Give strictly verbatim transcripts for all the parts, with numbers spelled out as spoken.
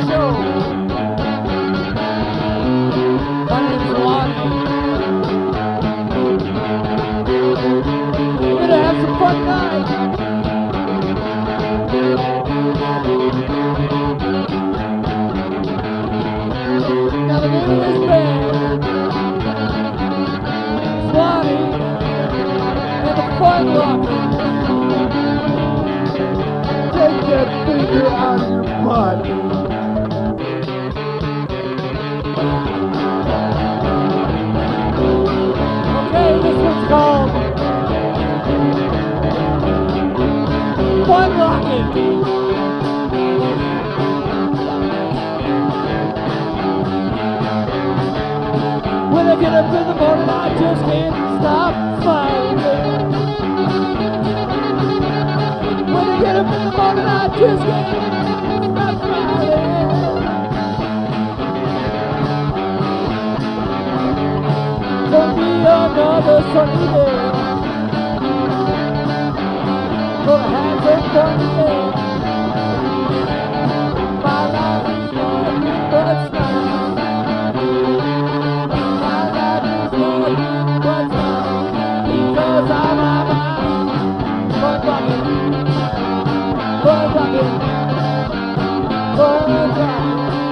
show. My name's Lonnie. We're gonna have some fun tonight. Now the name of this band is Lonnie and the Fun Rockers. Take that finger out of your butt. Okay, this one's called Fun Rockin'. When I get up in the morning, I just can't stop smiling. When I get up in the morning, I just can't stop smiling. Gonna be another sunny day. Gonna have some fun today. My life is nothing but smile. My life is nothing but smile. Because I'm a man. Fun rockin'. Fun rockin'. Fun rockin'.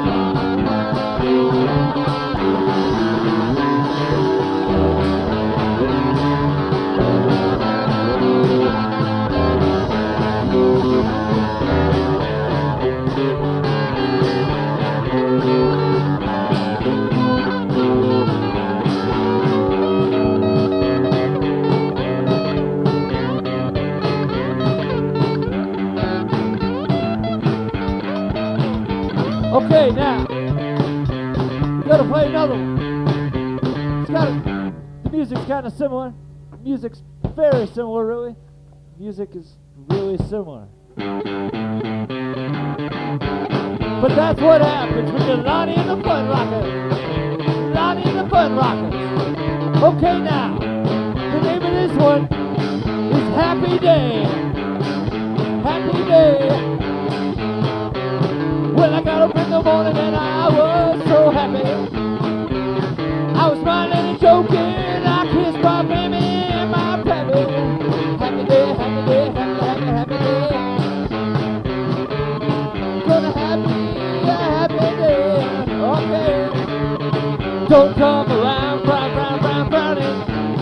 Okay, now, we gotta play another one. It's got a, the music's kind of similar. The music's very similar, really. Music is really similar. But that's what happens when you're Lonnie and the Fun Rockers. Lonnie and the Fun Rockers. Okay, now, the name of this one is Happy Day. Happy Day. Well, I got up in the morning and I was so happy. I was smiling and joking. I kissed my baby and my baby. Happy day, happy day, happy, happy, happy day. Gonna have me a happy day. Okay. Don't come around, brown, brown, brown, brownie.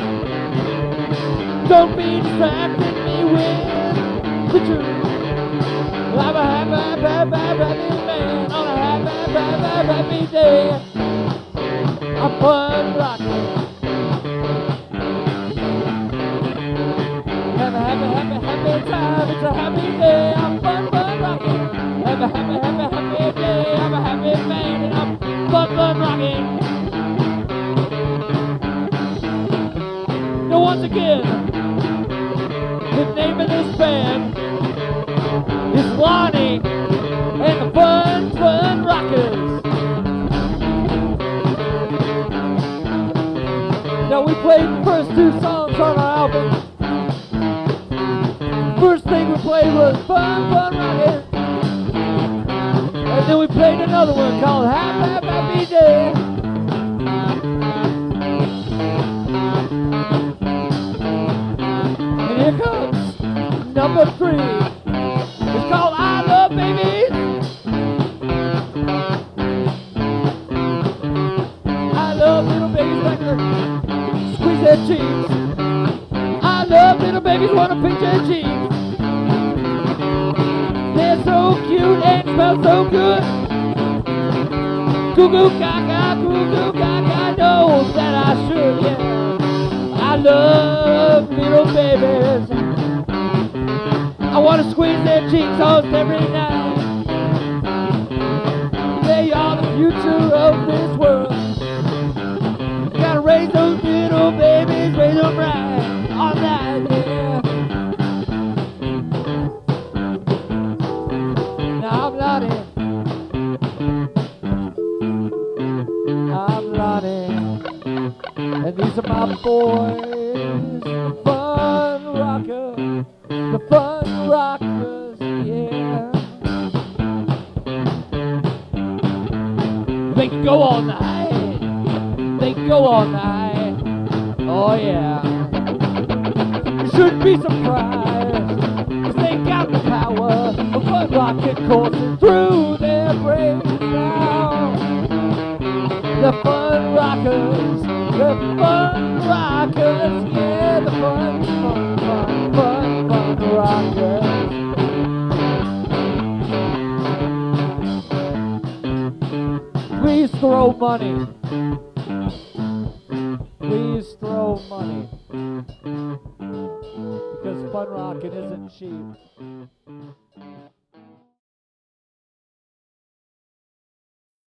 Don't be distracting me with the truth. I'm a happy, happy, happy, happy man on a happy, happy, happy, happy day. I'm fun rocking. Have a happy, happy, happy time. It's a happy day. I'm fun, fun rocking. Have a happy, happy, happy day. I'm a happy man and I'm fun, fun rocking. Now once again, the name of this band is Lonnie and the Fun, Fun Rockers. Now we played the first two songs on our album. First thing we played was Fun, Fun Rockers. And then we played another one called Happy, Happy, Happy Day. And here comes number three. It's called I Love Babies. I love little babies like to squeeze their cheeks. I love little babies wanna pinch their cheeks. They're so cute and smell so good. Goo goo gaga, goo goo gaga, know that I should, yeah. I love little babies. I wanna squeeze their cheeks almost every night. They are the future of this world. Gotta raise those little babies, raise them right, all night, yeah. Now I'm Lonnie. I'm Lonnie. And these are my boys, the Fun Rockers. The Fun Rockers, yeah. They can go all night. They can go all night. Oh yeah. You shouldn't be surprised, 'cause they got the power of fun rocking coursing through their brains now. The fun rockers, the fun rockers, yeah, the fun, fun, fun, fun, fun rockers. Please throw money. Please throw money. Because fun rocking isn't cheap.